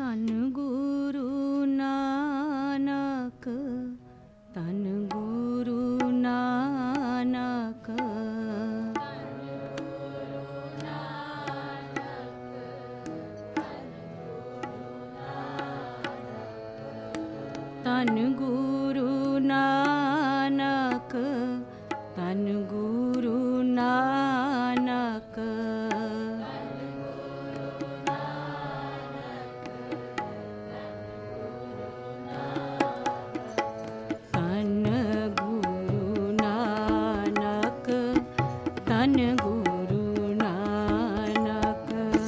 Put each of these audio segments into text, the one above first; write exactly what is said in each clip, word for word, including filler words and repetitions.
तन गुरु नानक, तन गुरु नानक, तन गुरु नानक, तन गुरु नानक, तन गुरु नानक, तन गुरु नानक,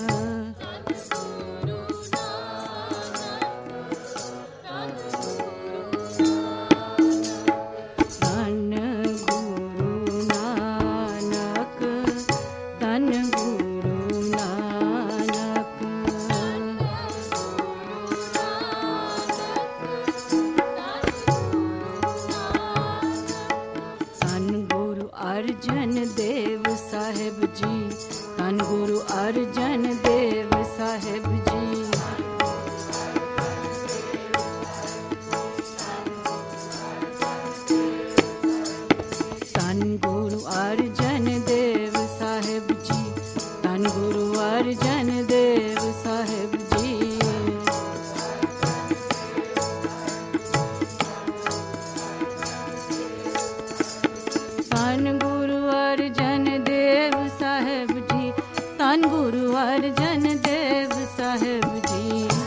तन गुरु नानक, तन गुरु नानक, तन गुरु अर्जन देव साहिब जी, तन गुरु अर्जन देव साहिब जी, तन गुरु अर्जन देव साहिब जी, तन गुरु अर्जन देव साहिब जी, तन गुरु अर्जन देव साहिब जी, तन गुरु अर्जन देव साहिब जी,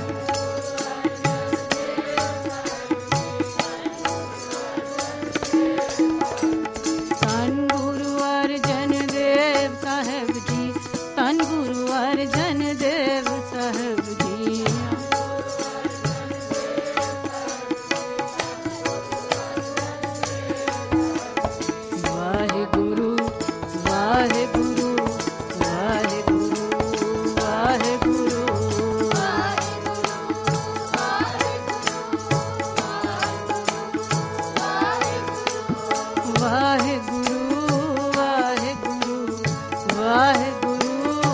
तन गुरु अर्जन देव साहिब जी, तन गुरु अर्जन देव साहिब जी, वाहिगुरु वाहिगुरु वाहिगुरु वाहिगुरु, वाहिगुरु वाहिगुरु वाहिगुरु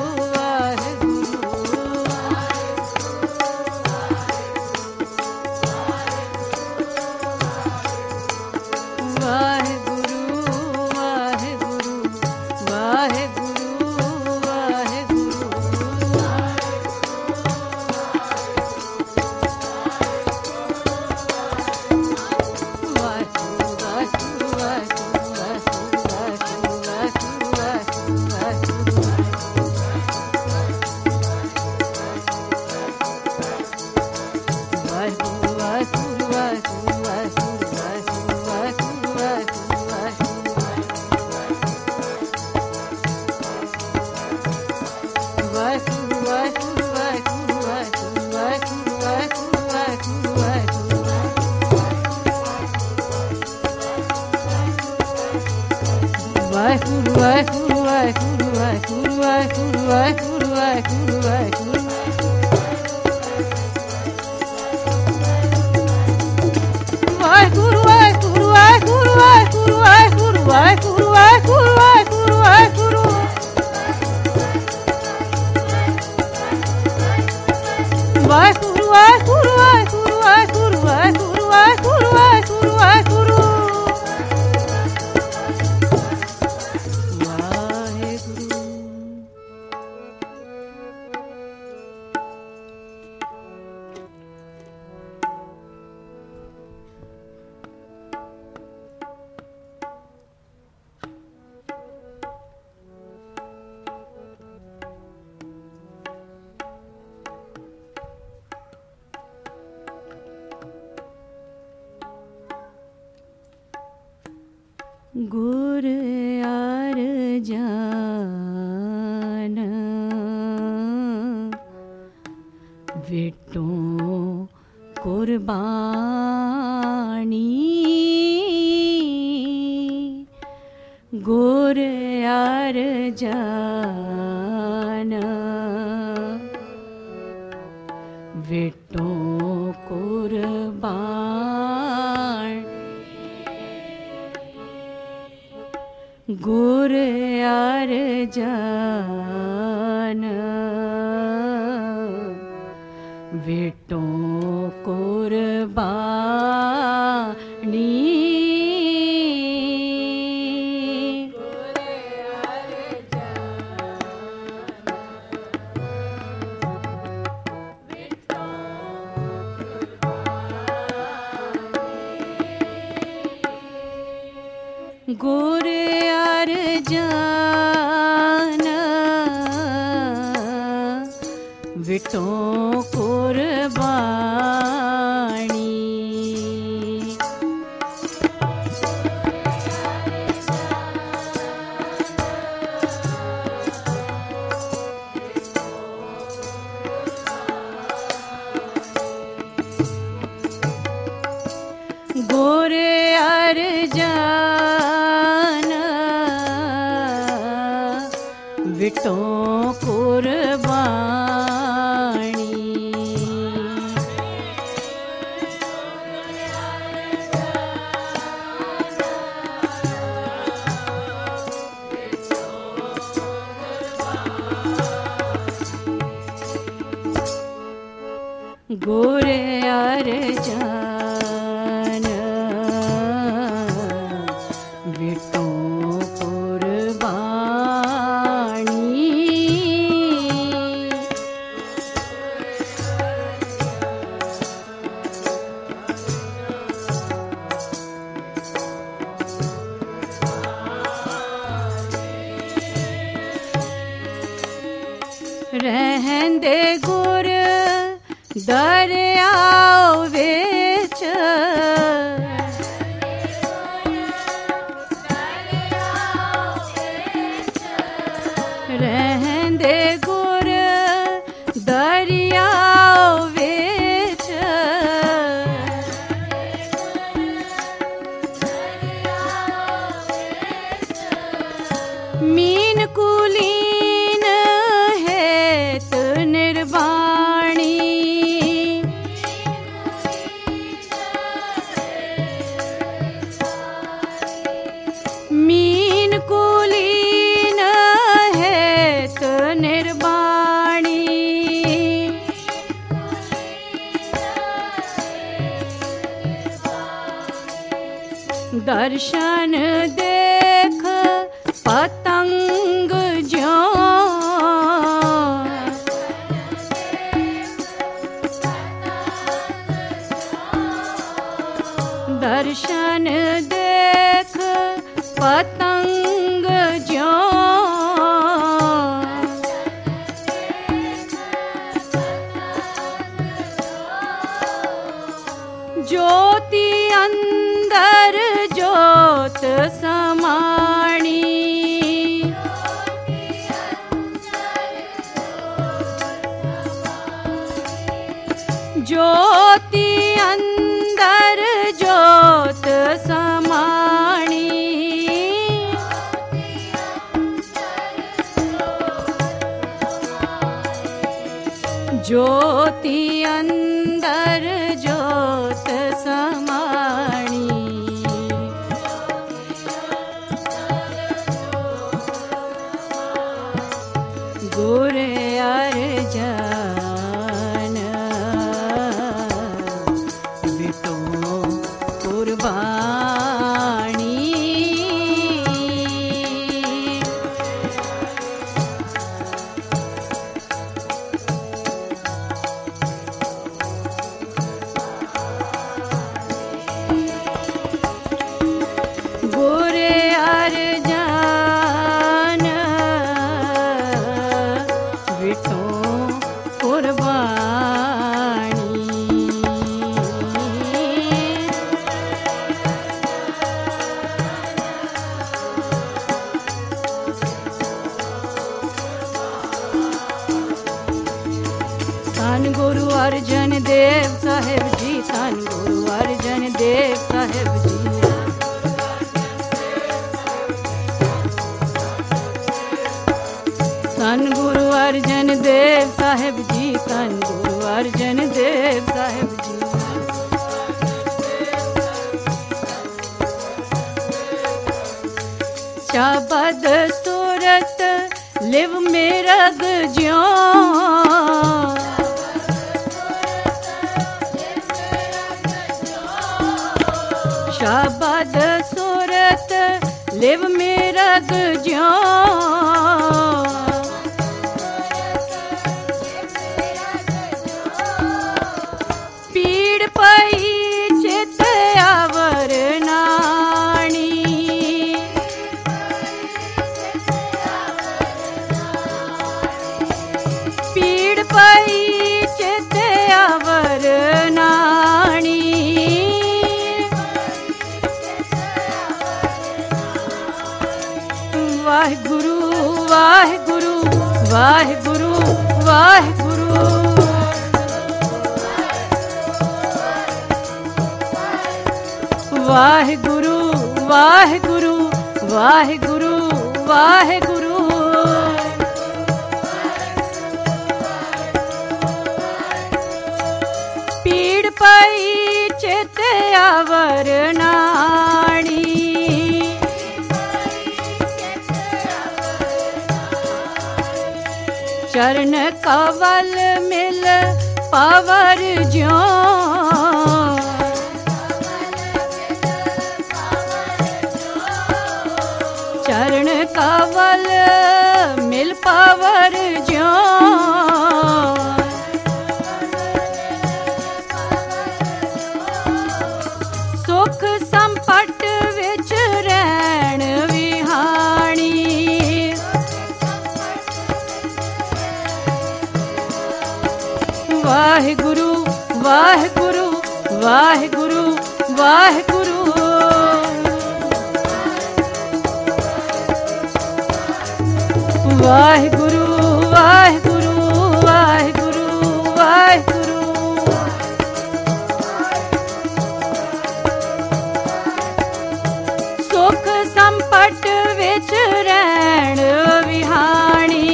वाहिगुरु, वाहिगुरु वाहिगुरु वाहिगुरु, वाहिगुरु वाहिगुरु वाहिगुरु वाहिगुरु वाहिगुरु वाहिगुरु वाहिगुरु वाहिगुरु, वाहिगुरु वाहिगुरु वाहिगुरु वाहिगुरु वाहिगुरु वाहिगुरु वाहिगुरु वाहिगुरु वाहिगुरु, वाहिगुरु वाहिगुरु वाहिगुरु वाहिगुरु वाहिगुरु वाहिगुरु वाहिगुरु वाहिगुरु, गुर अर्जन विटों कुर्बानी, गुर अर्जन विटों कुर्बान, गुर अर्जन विटों कुर्बानी गुर अर्जन विटों कुर्बानी गुर अर्जन विटों कुर्बानी गुर अर्जन विटों कुर्बानी रहंदे गुर दरियाओ विच रहंदे गुर दरियाओ विच मीन कुलीन हेत निर्वाणी मीन कुलीन हेत निर्वाणी दर्शन देख पतंग ज्यों दर्शन देख पतंग ज्यों ज्योति अंदर ज्योत समाणी ज्योति अंदर ज्योत समाणी ज्योति अंदर ज्योत समाणी गुर अर्जन विटों कुर्बानी गुर अर्जन विटों कुर्बानी धन गुरु अर्जन देव साहेब जी धन गुरु अर्जन देव साहेब जी धन गुरु अर्जन देव साहेब जी धन गुरु अर्जन देव साहेब जी शबद सूरत लिव मेरग ज्यों शबद सुरत लिव मिरग ज्यों पीड़ पई चित अवर नाणी पीड़ पई चित अवर नाणी वाहिगुरु वाहिगुरु वाहिगुरु वाहिगुरु वाहिगुरु वाहिगुरु वाहिगुरु वाहिगुरु पीड़ पई चित अवर नाणी चरण कवल मिल पावर ज्यों चरण कवल मिल पावर ज्यों सुख संपट विच रैण विहाणी वाहिगुरु वाहिगुरु वाहिगुरु वाहिगुरु वाहिगुरु वाहिगुरु वाहिगुरु वाहिगुरु सुख संपट विच रैण विहाणी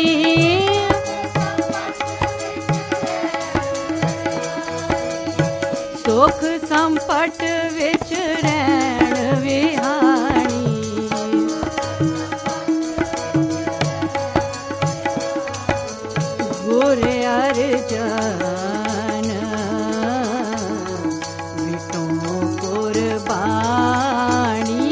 सुख संपट विच रैण विहाणी गुर अर्जन विटों कुर्बानी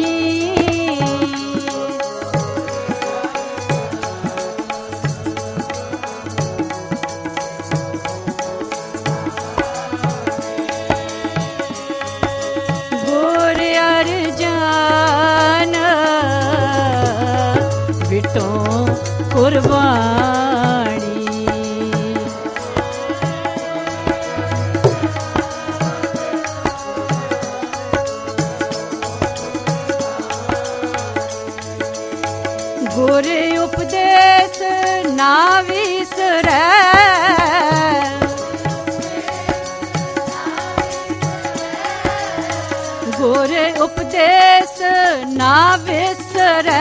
गुर अर्जन विटों कुर्बानी गुर उपदेश ना विसरै गुर उपदेश ना विसरै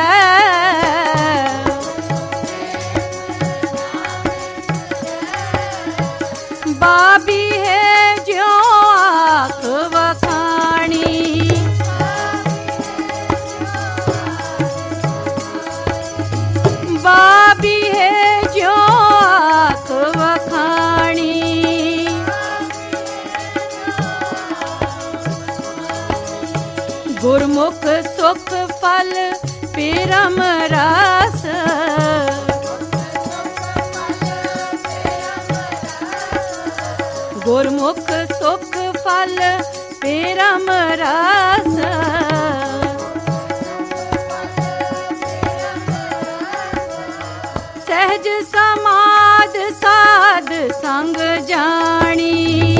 बाबी है ज्यों आँख वखाणी बाबी है ज्यों आँख वखाणी गुरमुख सुख फल परम रस गुरमुख सुख फल परम रस सहज समाध साध संग जानी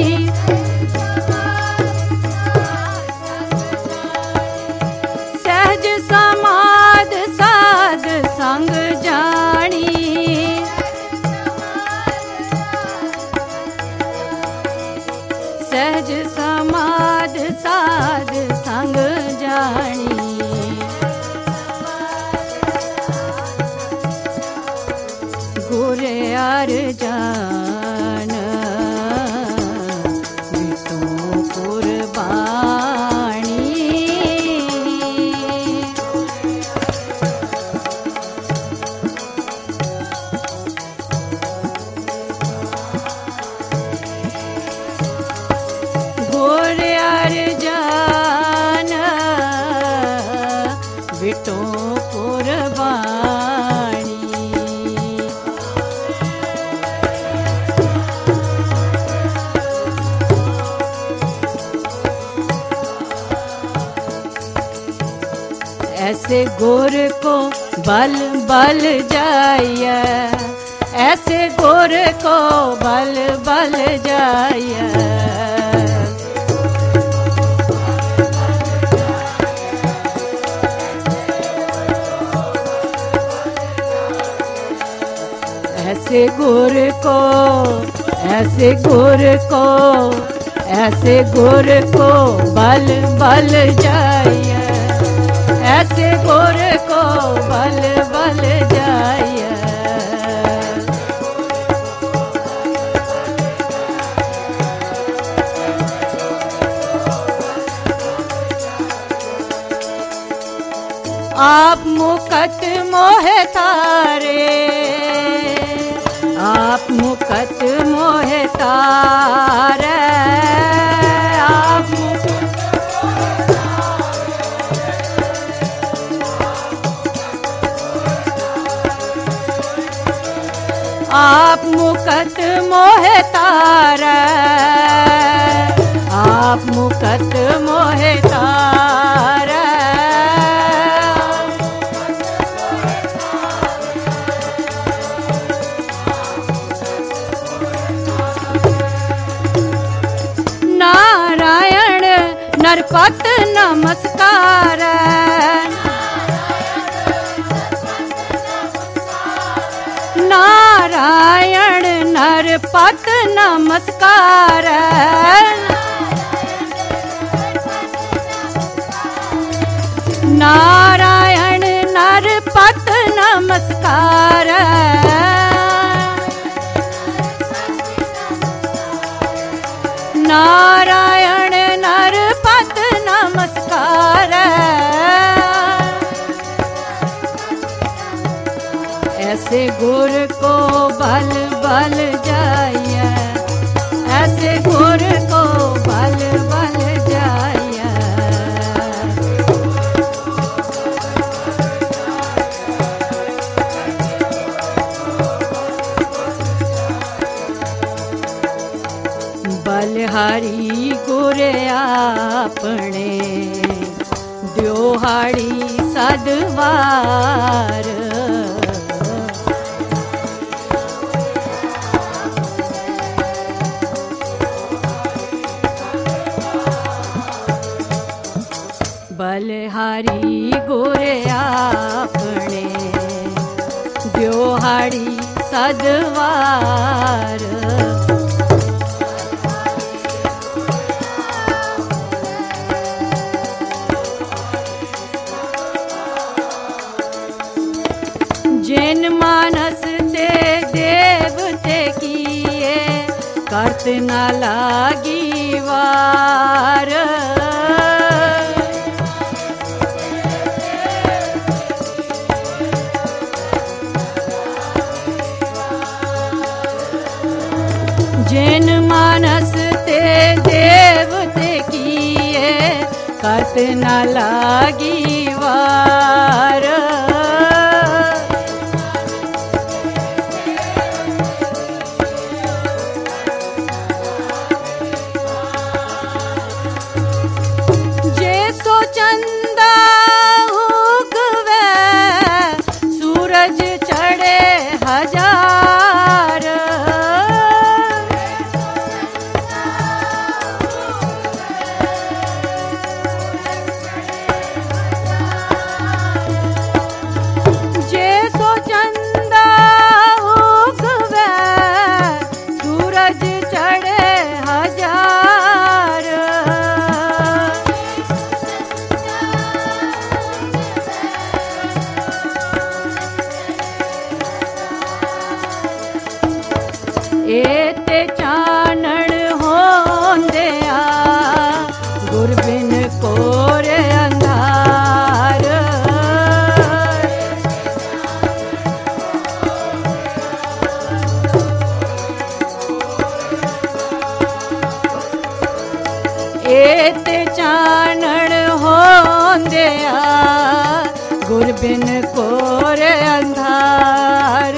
सहज समाध साध संग जानी सहज समाध साध संग जानी गुर अर्जन विटों कुर्बानी गुर अर्जन ऐसे गुर को बल बल जाइए, ऐसे गुर को बल बल जाइए। ऐसे गुर को, ऐसे गुर को, ऐसे गुर को बल बल जाइए, ऐसे गुर को बल बल जाइए। आप मुकट मोहे तारे, आप मुकट मोहे तारे, आप आप मुकट मोहे तारे, आप मुकट मोहे तारे। नारायण नरपत नमस्कार, नारायण नरपत नमस्कार, नारायण नरपत नमस्कार। नारायण नरपत नमस्कार। ऐसे गुर को बल बल जाइए, ऐसे गुर को बल बल जाइए। बलिहारी गुर आपने द्योहाड़ी सदवार, बलिहारी गुर आपने द्योहाड़ी सदवार। जिन मानस ते देवते किए करत न लागी वार, जिन मानस ते देवते किए करत न लागी वार। चंदा उगवे सूरज चढ़े हजार, जैसो चंदा उगवे सूरज चढ़े हजार। एते चानण होंदिया गुर बिन कोरे अंधार, एते चानण होंदिया गुर बिन कोरे अंधार।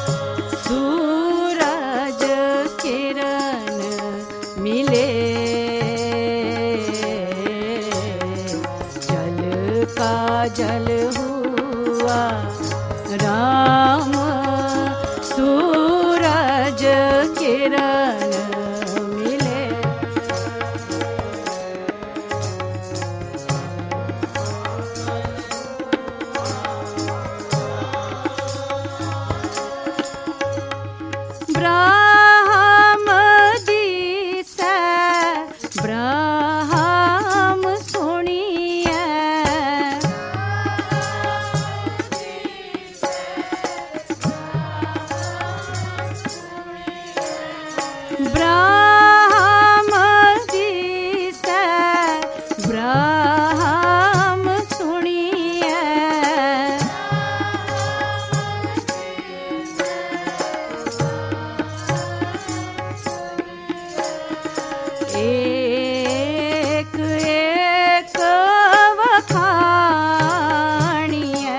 काजल हुआ राम सूरज किरण मिले। ब्रह्म दिसे ब्रह्म सुनिए, ब्रह्म दिसे ब्रह्म सुनिए। एक एक वखाणिए,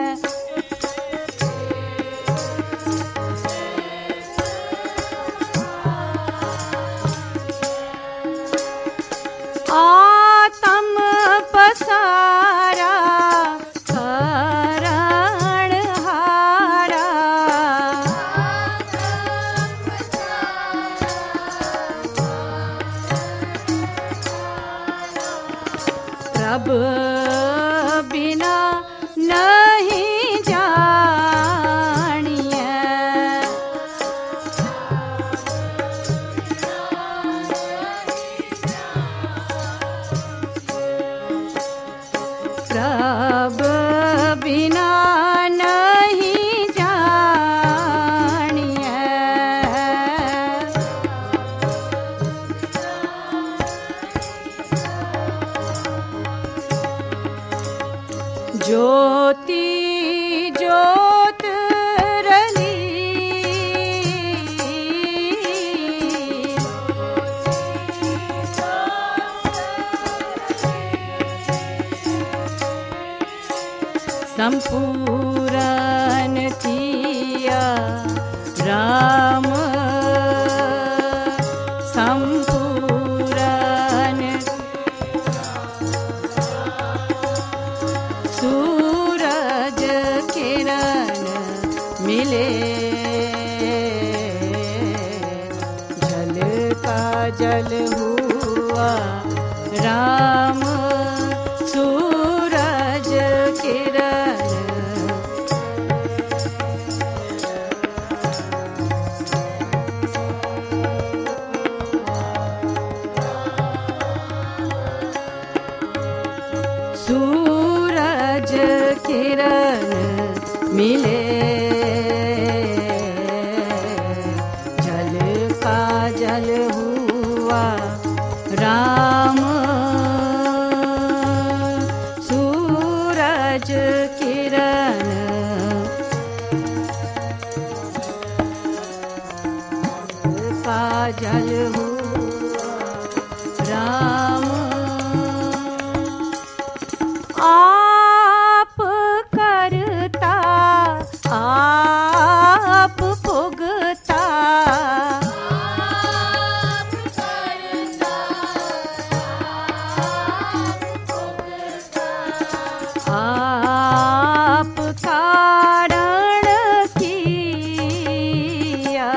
आत्म पसारा करण हारा। प्रभ बिना नहीं जानिए, प्रभ बिना नहीं जानिए। ज्योति ज्योत रली, संपूर्ण किया राम संपूर्ण सूरज किरण मिले। जल का जल हुआ राम सूरज किरण। सूरज किरण मिले। जल का जल हुआ राम सूरज किरण। का जल हुआ राम। आप करता आप भुगता, आप करता आप भुगता। आप कारण किया,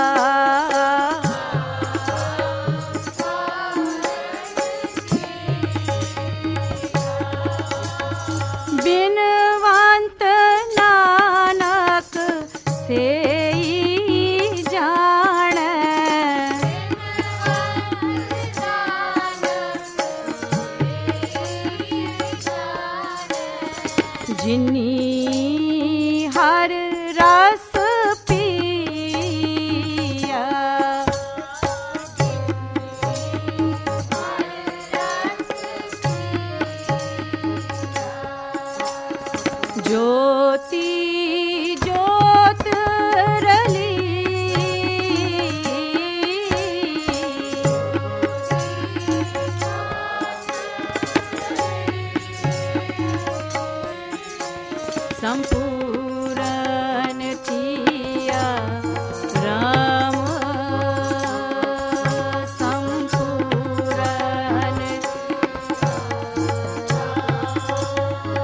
बिनवंत नानक से जाने। जिन्नी हर रस पिया, ज्योति ज्योत रली। संपूर्ण किया राम संपूर्ण।